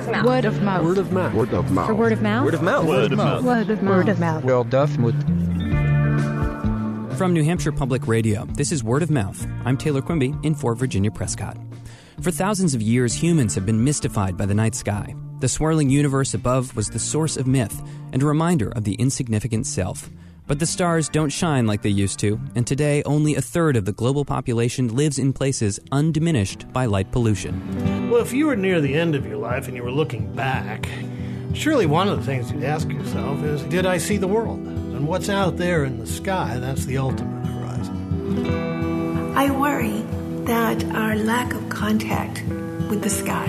of mouth. Word of mouth. Word of mouth. Word of mouth. For word of mouth. Word of mouth. Word of mouth. Word of mouth. Word of mouth. Word of mouth. From New Hampshire Public Radio, this is Word of Mouth. I'm Taylor Quimby in for Virginia Prescott. For thousands of years, humans have been mystified by the night sky. The swirling universe above was the source of myth and a reminder of the insignificant self. But the stars don't shine like they used to, and today only a third of the global population lives in places undiminished by light pollution. Well, if you were near the end of your life and you were looking back, surely one of the things you'd ask yourself is, did I see the world? And what's out there in the sky, that's the ultimate horizon. I worry that our lack of contact with the sky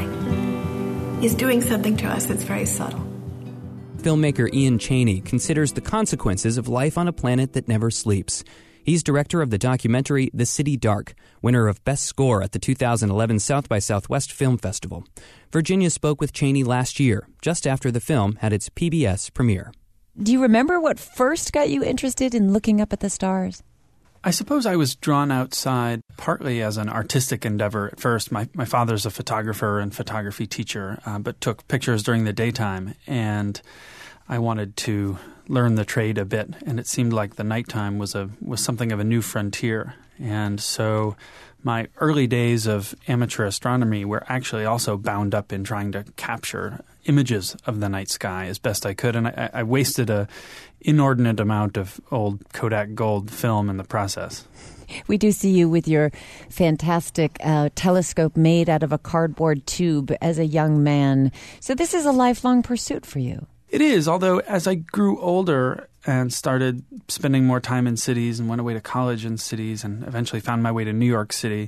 is doing something to us that's very subtle. Filmmaker Ian Chaney considers the consequences of life on a planet that never sleeps. He's director of the documentary The City Dark, winner of Best Score at the 2011 South by Southwest Film Festival. Virginia spoke with Chaney last year, just after the film had its PBS premiere. Do you remember what first got you interested in looking up at the stars? I suppose I was drawn outside partly as an artistic endeavor at first. My father's a photographer and photography teacher, but took pictures during the daytime, and I wanted to learn the trade a bit, and it seemed like the nighttime was something of a new frontier. And so my early days of amateur astronomy were actually also bound up in trying to capture images of the night sky as best I could, and I wasted an inordinate amount of old Kodak Gold film in the process. We do see you with your fantastic telescope made out of a cardboard tube as a young man. So this is a lifelong pursuit for you. It is, although as I grew older and started spending more time in cities and went away to college in cities and eventually found my way to New York City,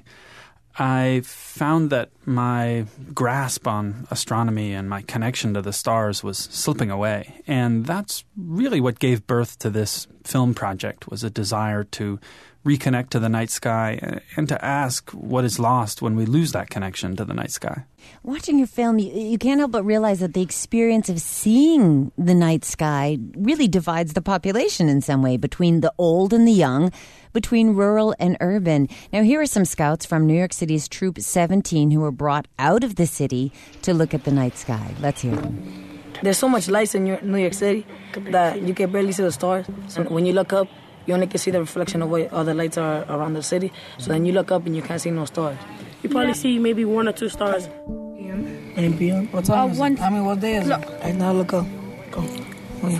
I found that my grasp on astronomy and my connection to the stars was slipping away. And that's really what gave birth to this film project, was a desire to reconnect to the night sky and to ask what is lost when we lose that connection to the night sky. Watching your film, you can't help but realize that the experience of seeing the night sky really divides the population in some way, between the old and the young, between rural and urban. Now, here are some scouts from New York City's Troop 17 who were brought out of the city to look at the night sky. Let's hear them. There's so much lights in New York City that you can barely see the stars. So when you look up, you only can see the reflection of what all the lights are around the city. So then you look up and you can't see no stars. You probably see maybe 1 or 2 stars. And PM? What time is it? I mean, what day is it? Right now, look up. Go. Okay.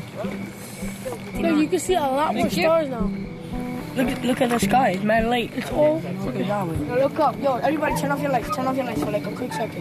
Look, you can see a lot more stars now. Look at the sky. It's mad late. It's all. Now look up. Yo, everybody turn off your lights. Turn off your lights for like a quick second.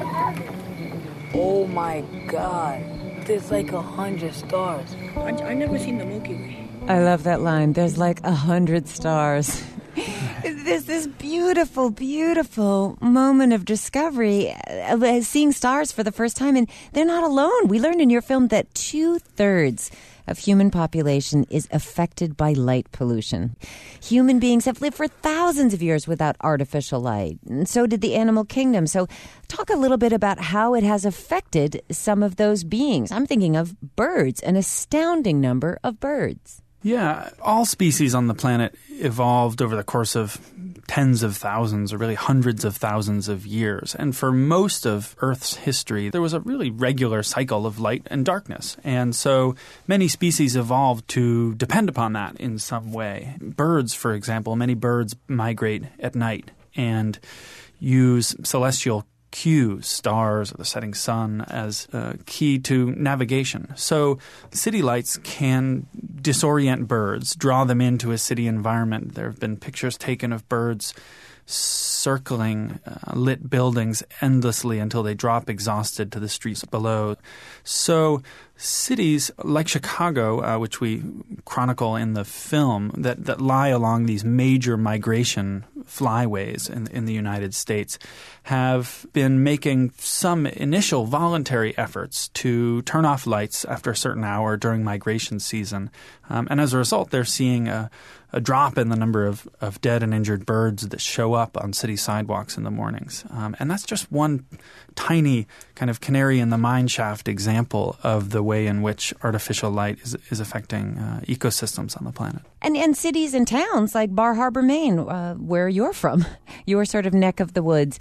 Oh my God. There's like 100 stars. I never seen the Milky Way. I love that line. There's like 100 stars. There's this beautiful, beautiful moment of discovery, seeing stars for the first time. And they're not alone. We learned in your film that 2/3 of human population is affected by light pollution. Human beings have lived for thousands of years without artificial light, and so did the animal kingdom. So talk a little bit about how it has affected some of those beings. I'm thinking of birds, an astounding number of birds. Yeah, all species on the planet evolved over the course of tens of thousands or really hundreds of thousands of years. And for most of Earth's history, there was a really regular cycle of light and darkness. And so many species evolved to depend upon that in some way. Birds, for example, many birds migrate at night and use celestial cues, stars or the setting sun, as key to navigation. So city lights can disorient birds, draw them into a city environment. There have been pictures taken of birds circling lit buildings endlessly until they drop exhausted to the streets below. So cities like Chicago, which we chronicle in the film, that lie along these major migration flyways in the United States, have been making some initial voluntary efforts to turn off lights after a certain hour during migration season. And as a result, they're seeing a drop in the number of dead and injured birds that show up on city sidewalks in the mornings. And that's just one tiny kind of canary in the mine shaft example of the way in which artificial light is affecting ecosystems on the planet. And cities and towns like Bar Harbor, Maine, where you're from, your sort of neck of the woods,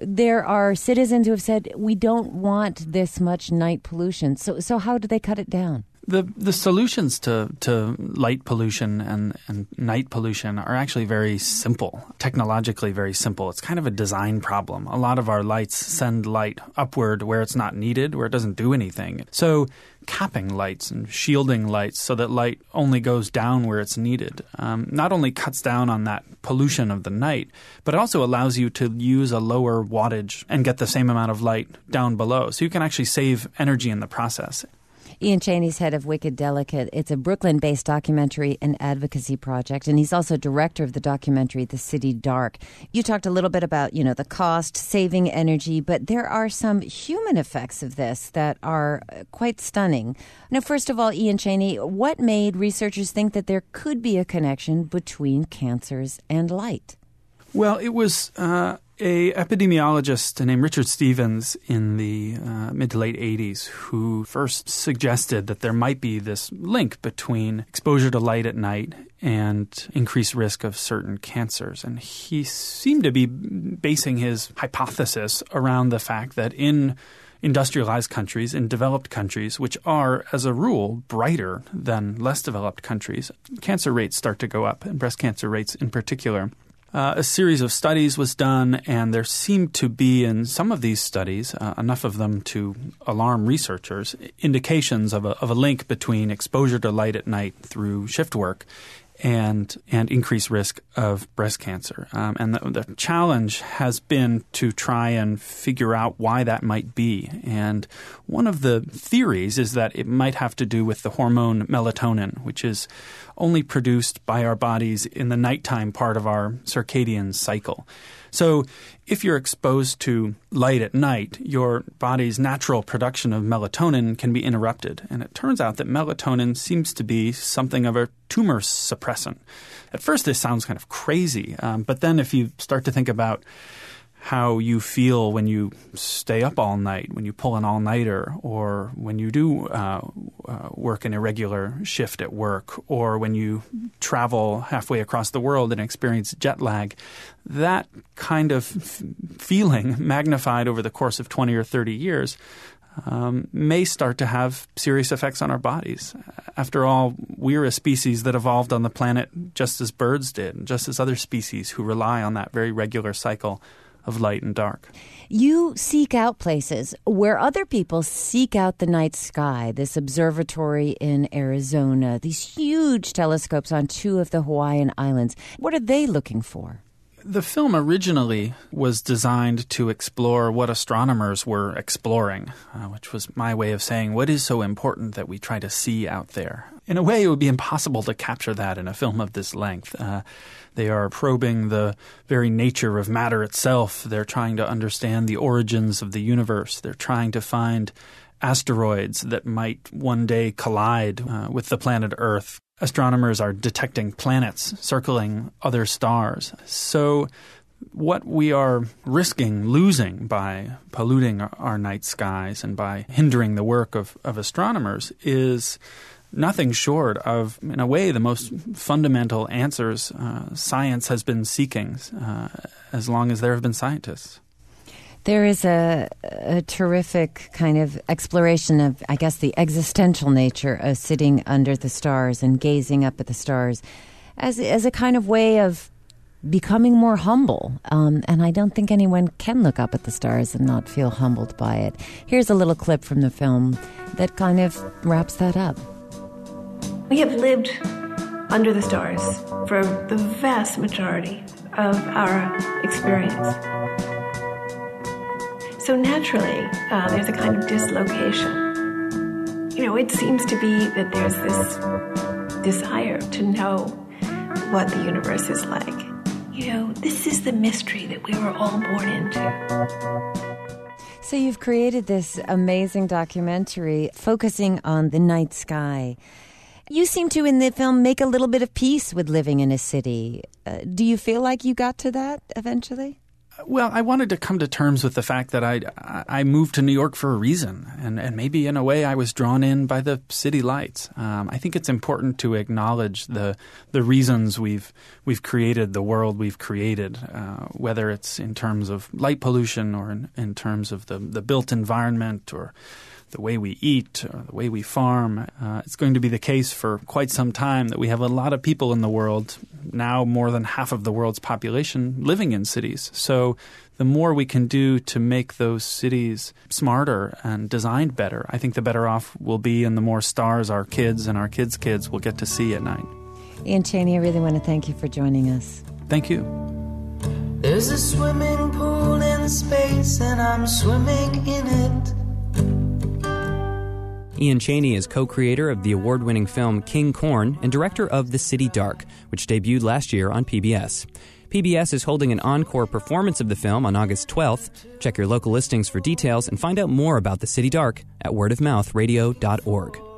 there are citizens who have said, we don't want this much night pollution. So how do they cut it down? The solutions to light pollution and night pollution are actually very simple, technologically very simple. It's kind of a design problem. A lot of our lights send light upward where it's not needed, where it doesn't do anything. So capping lights and shielding lights so that light only goes down where it's needed not only cuts down on that pollution of the night, but it also allows you to use a lower wattage and get the same amount of light down below. So you can actually save energy in the process. Ian Cheney's head of Wicked Delicate. It's a Brooklyn-based documentary and advocacy project, and he's also director of the documentary The City Dark. You talked a little bit about, the cost, saving energy, but there are some human effects of this that are quite stunning. Now, first of all, Ian Cheney, what made researchers think that there could be a connection between cancers and light? Well, it was a epidemiologist named Richard Stevens in the mid to late 80s who first suggested that there might be this link between exposure to light at night and increased risk of certain cancers. And he seemed to be basing his hypothesis around the fact that in industrialized countries, in developed countries, which are, as a rule, brighter than less developed countries, cancer rates start to go up, and breast cancer rates in particular. A series of studies was done, and there seemed to be in some of these studies, enough of them to alarm researchers, indications of a link between exposure to light at night through shift work and increased risk of breast cancer. And the challenge has been to try and figure out why that might be. And one of the theories is that it might have to do with the hormone melatonin, which is only produced by our bodies in the nighttime part of our circadian cycle. So if you're exposed to light at night, your body's natural production of melatonin can be interrupted. And it turns out that melatonin seems to be something of a tumor suppressant. At first, this sounds kind of crazy. But then if you start to think about how you feel when you stay up all night, when you pull an all-nighter, or when you do work an irregular shift at work, or when you travel halfway across the world and experience jet lag, that kind of feeling magnified over the course of 20 or 30 years may start to have serious effects on our bodies. After all, we're a species that evolved on the planet just as birds did, just as other species who rely on that very regular cycle of light and dark. You seek out places where other people seek out the night sky. This observatory in Arizona, these huge telescopes on 2 of the Hawaiian Islands. What are they looking for? The film originally was designed to explore what astronomers were exploring, which was my way of saying what is so important that we try to see out there. In a way, it would be impossible to capture that in a film of this length. They are probing the very nature of matter itself. They're trying to understand the origins of the universe. They're trying to find asteroids that might one day collide with the planet Earth. Astronomers are detecting planets circling other stars. So what we are risking losing by polluting our night skies and by hindering the work of astronomers is nothing short of, in a way, the most fundamental answers science has been seeking as long as there have been scientists. There is a terrific kind of exploration of, I guess, the existential nature of sitting under the stars and gazing up at the stars as a kind of way of becoming more humble. And I don't think anyone can look up at the stars and not feel humbled by it. Here's a little clip from the film that kind of wraps that up. We have lived under the stars for the vast majority of our experience. So naturally, there's a kind of dislocation. It seems to be that there's this desire to know what the universe is like. This is the mystery that we were all born into. So you've created this amazing documentary focusing on the night sky. You seem to, in the film, make a little bit of peace with living in a city. Do you feel like you got to that eventually? Well, I wanted to come to terms with the fact that I moved to New York for a reason, and maybe in a way I was drawn in by the city lights. I think it's important to acknowledge the reasons we've created the world we've created, whether it's in terms of light pollution or in terms of the built environment or the way we eat or the way we farm. It's going to be the case for quite some time that we have a lot of people in the world, now more than half of the world's population, living in cities. So the more we can do to make those cities smarter and designed better, I think the better off we'll be and the more stars our kids and our kids' kids will get to see at night. Ian Chaney, I really want to thank you for joining us. Thank you. There's a swimming pool in space and I'm swimming in it. Ian Chaney is co-creator of the award-winning film King Corn and director of The City Dark, which debuted last year on PBS. PBS is holding an encore performance of the film on August 12th. Check your local listings for details and find out more about The City Dark at wordofmouthradio.org.